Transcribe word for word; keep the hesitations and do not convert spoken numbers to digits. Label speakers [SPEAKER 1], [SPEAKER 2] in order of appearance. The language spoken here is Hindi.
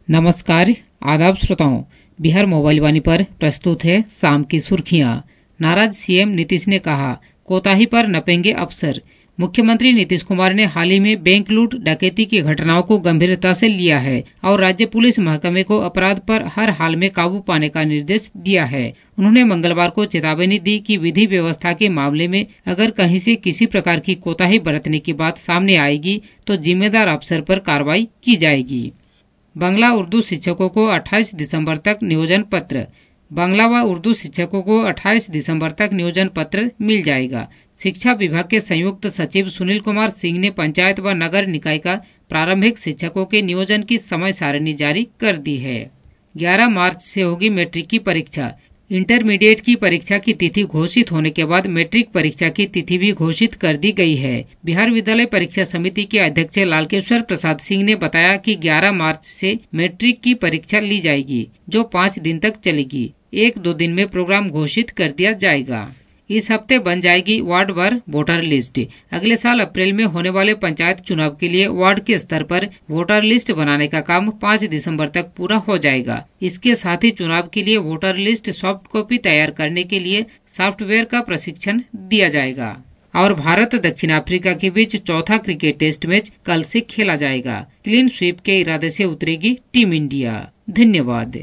[SPEAKER 1] नमस्कार, आदाब श्रोताओं। बिहार मोबाइल वाणी पर प्रस्तुत है शाम की सुर्खियां। नाराज सीएम नीतीश ने कहा, कोताही पर नपेंगे अफसर। मुख्यमंत्री नीतीश कुमार ने हाल ही में बैंक लूट डकैती की घटनाओं को गंभीरता से लिया है और राज्य पुलिस महकमे को अपराध पर हर हाल में काबू पाने का निर्देश दिया है। उन्होंने मंगलवार को चेतावनी दी कि विधि व्यवस्था के मामले में अगर कहीं से किसी प्रकार की कोताही बरतने की बात सामने आएगी तो जिम्मेदार अफसर पर कार्रवाई की जाएगी। बांग्ला उर्दू शिक्षकों को अट्ठाईस दिसंबर तक नियोजन पत्र। बांग्ला व उर्दू शिक्षकों को अट्ठाईस दिसंबर तक नियोजन पत्र मिल जाएगा। शिक्षा विभाग के संयुक्त सचिव सुनील कुमार सिंह ने पंचायत व नगर निकाय का प्रारंभिक शिक्षकों के नियोजन की समय सारणी जारी कर दी है। ग्यारह मार्च से होगी मैट्रिक की परीक्षा। इंटरमीडिएट की परीक्षा की तिथि घोषित होने के बाद मैट्रिक परीक्षा की तिथि भी घोषित कर दी गई है। बिहार विद्यालय परीक्षा समिति के अध्यक्ष लालकेश्वर प्रसाद सिंह ने बताया कि ग्यारह मार्च से मैट्रिक की परीक्षा ली जाएगी, जो पाँच दिन तक चलेगी। एक दो दिन में प्रोग्राम घोषित कर दिया जाएगा। इस हफ्ते बन जाएगी वार्ड वार वोटर लिस्ट। अगले साल अप्रैल में होने वाले पंचायत चुनाव के लिए वार्ड के स्तर पर वोटर लिस्ट बनाने का काम पाँच दिसंबर तक पूरा हो जाएगा। इसके साथ ही चुनाव के लिए वोटर लिस्ट सॉफ्ट कॉपी तैयार करने के लिए सॉफ्टवेयर का प्रशिक्षण दिया जाएगा। और भारत दक्षिण अफ्रीका के बीच चौथा क्रिकेट टेस्ट मैच कल से खेला जाएगा। क्लीन स्वीप के इरादे से उतरेगी टीम इंडिया। धन्यवाद।